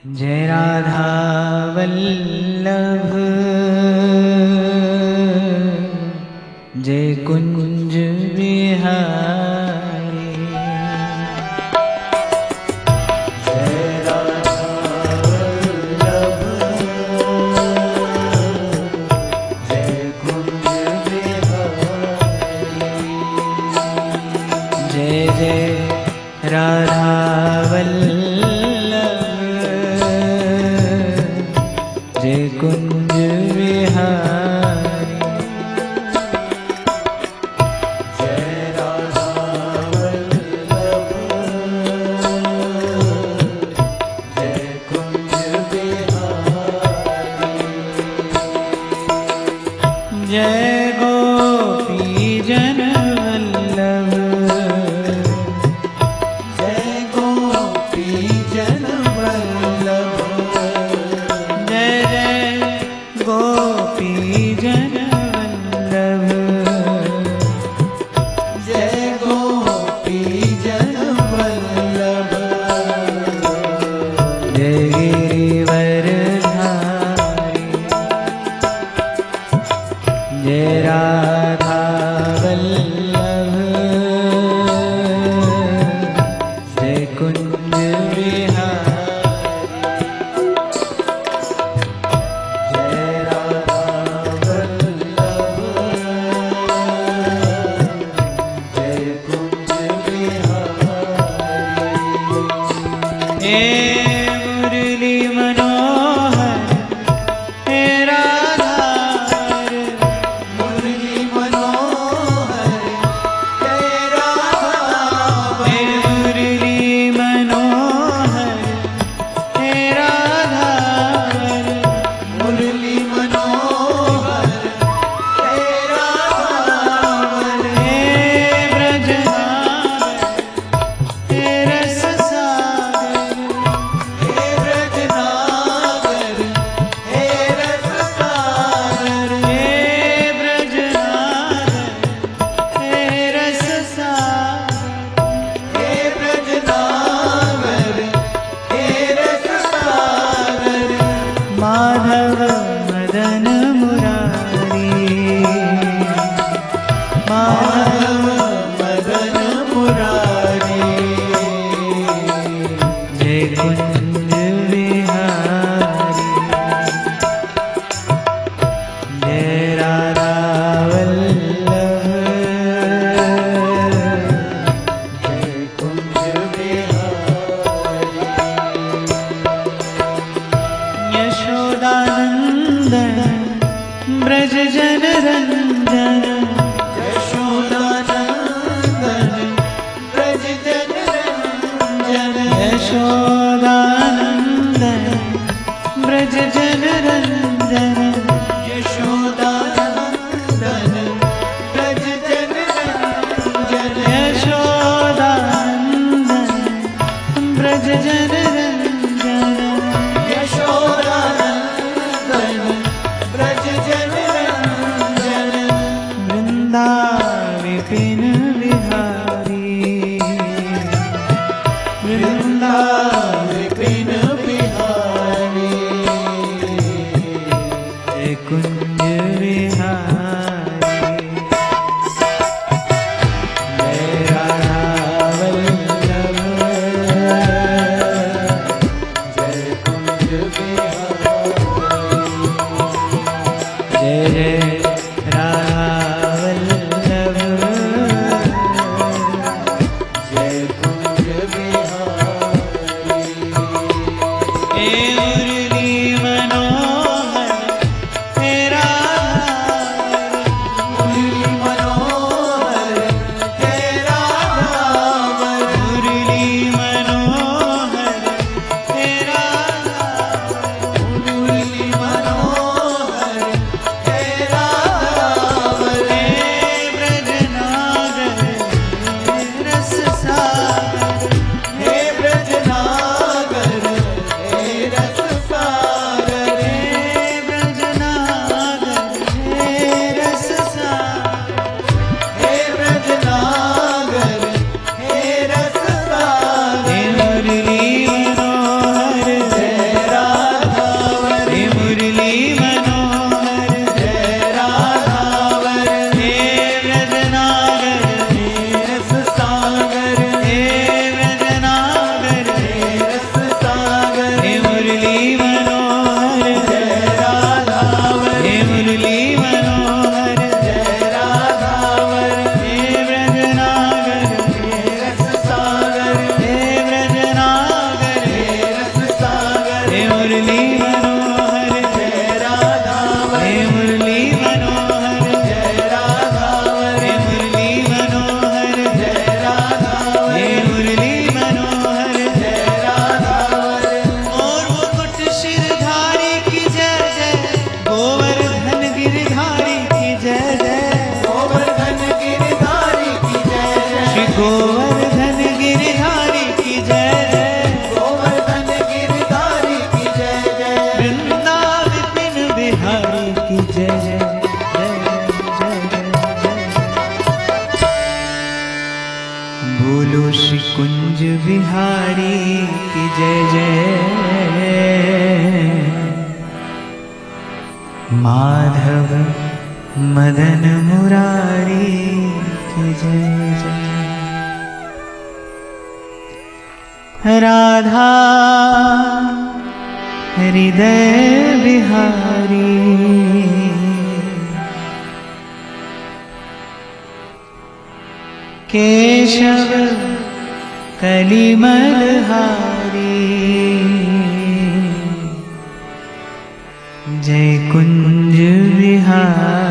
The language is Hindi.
जय राधा वल्लभ जय कुंज बिहारी। जय राधा वल्लभ जय कुंज बिहारी। जय जय राधा वल्लभ जय कुंज बिहारी। जय राधा वल्लभ जय कुंज बिहारी। जय गोपी जन वल्लभ जय गोपी जन वल्लभ गोपी जन वल्लभ जय गोपी जन वल्लभ जय गिरिवर धारी। जय राधा वल्लभ जय कुंज बिहारी। मुरली मनोहर हे राधार। मुरली मनोहर हे राधार। मुरली मनोहर हे राधार। मुरली मनोहर हे राधार। हे ब्रजनागर हे रस माधव मदन मुरारी। माधव मदन मुरारी। जय कुंज बिहारी। जय राधा वल्लभ जय कुंज बिहारी। यशोदानंदन ब्रज जन रंजन। यशोदानंदन ब्रज जन रंजन। यशोदानंदन ब्रज जन रंजन। यशोदानंदन ब्रज जन रंजन। यशोदानंदन ब्रज जन रंजन। यशोदानंदन ब्रज जन रंजन। वृंदा विपिन बिहारी। वृंदा विपिन बिहारी। जय कुंज बिहारी। जय राधा वल्लभ जय कुंज बिहारी। जय जय राधा वल्लभ जय कुंज बिहारी। हे मुरली मनोहर हे राधार। मुरली मनोहर हे राधार। मुरली मनोहर हे राधार। मुरली मनोहर हे राधार। हे ब्रजनागर हे रस सागर। हे ब्रजनागर हे रस बिहारी की जय जय। माधव मदन मुरारी की जय जय। राधा हृदय बिहारी केशव कलिमलहारी जय कुंज बिहारी।